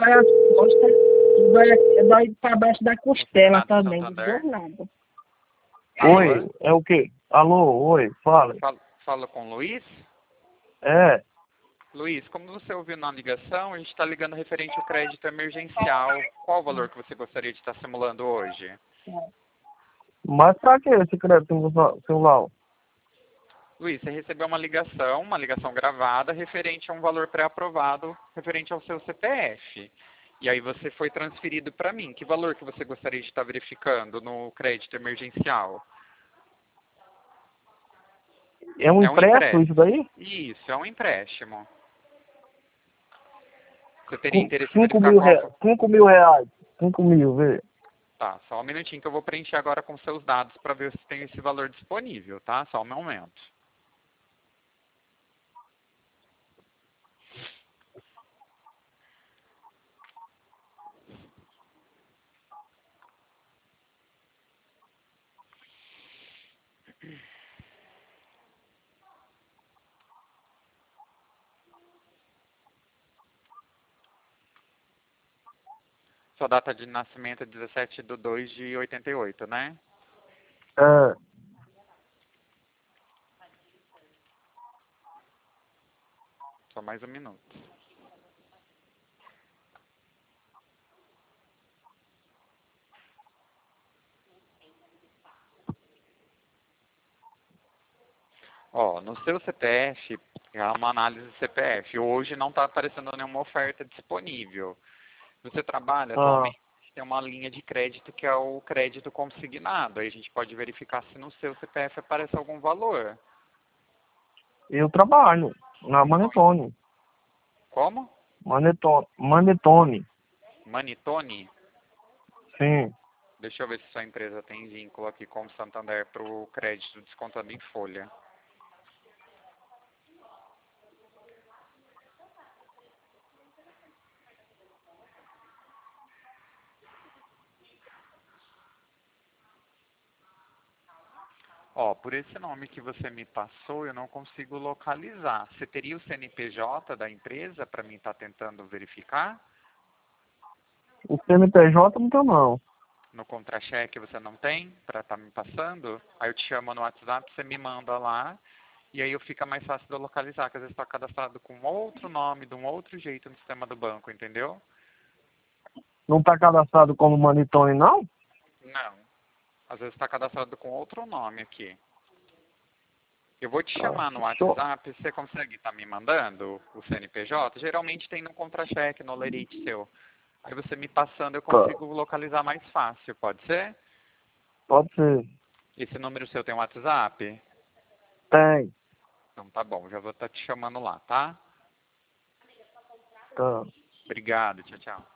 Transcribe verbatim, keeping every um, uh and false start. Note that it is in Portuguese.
dói as costas, dói, dói pra baixo da costela Nada, também, Santander. desgornado. Oi, é o quê? Alô, oi, fala. Fala, fala com o Luiz. É, Luiz, como você ouviu na ligação, a gente está ligando referente ao crédito emergencial. Qual o valor que você gostaria de estar simulando hoje? mas pra que esse crédito no seu celular? Luiz, você recebeu uma ligação, uma ligação gravada, referente a um valor pré-aprovado, referente ao seu C P F. E aí você foi transferido para mim. Que valor que você gostaria de estar verificando no crédito emergencial? É um É um empréstimo isso daí? Isso, é um empréstimo. Você teria Cin- interesse em Cinco verificar mil, qual... re... Cinco mil reais. Cinco mil, vê. Tá, só um minutinho que eu vou preencher agora com seus dados para ver se tem esse valor disponível, tá? Só um momento. Sua data de nascimento é dezessete de dois de oitenta e oito, né? É, Só mais um minuto. Ó, no seu C P F, é uma análise do C P F. Hoje não está aparecendo nenhuma oferta disponível. Você trabalha ah, atualmente, tem uma linha de crédito que é o crédito consignado. Aí a gente pode verificar se no seu C P F aparece algum valor. eu trabalho na Manetone. Como? Manetone. Manetone, Manitone? sim. Deixa eu ver se sua empresa tem vínculo aqui com o Santander para o crédito descontando em folha. Ó, por esse nome que você me passou, eu não consigo localizar. Você teria o C N P J da empresa para mim estar tentando verificar? O C N P J não tá não. No contra-cheque você não tem para estar me passando? Aí eu te chamo no WhatsApp, você me manda lá, e aí eu fica mais fácil de eu localizar, que às vezes está cadastrado com outro nome, de um outro jeito no sistema do banco, entendeu? Não tá cadastrado como Manetone, não? Não. Às vezes está cadastrado com outro nome aqui. Eu vou te Ah, chamar no show. WhatsApp, você consegue estar me mandando o C N P J? Geralmente tem no contra-cheque, no lerite seu. Aí você me passando, eu Tá. consigo localizar mais fácil, pode ser? Pode ser. Esse número seu tem WhatsApp? Tem. Então tá bom, já vou estar te chamando lá, tá? Tá. Obrigado, tchau, tchau.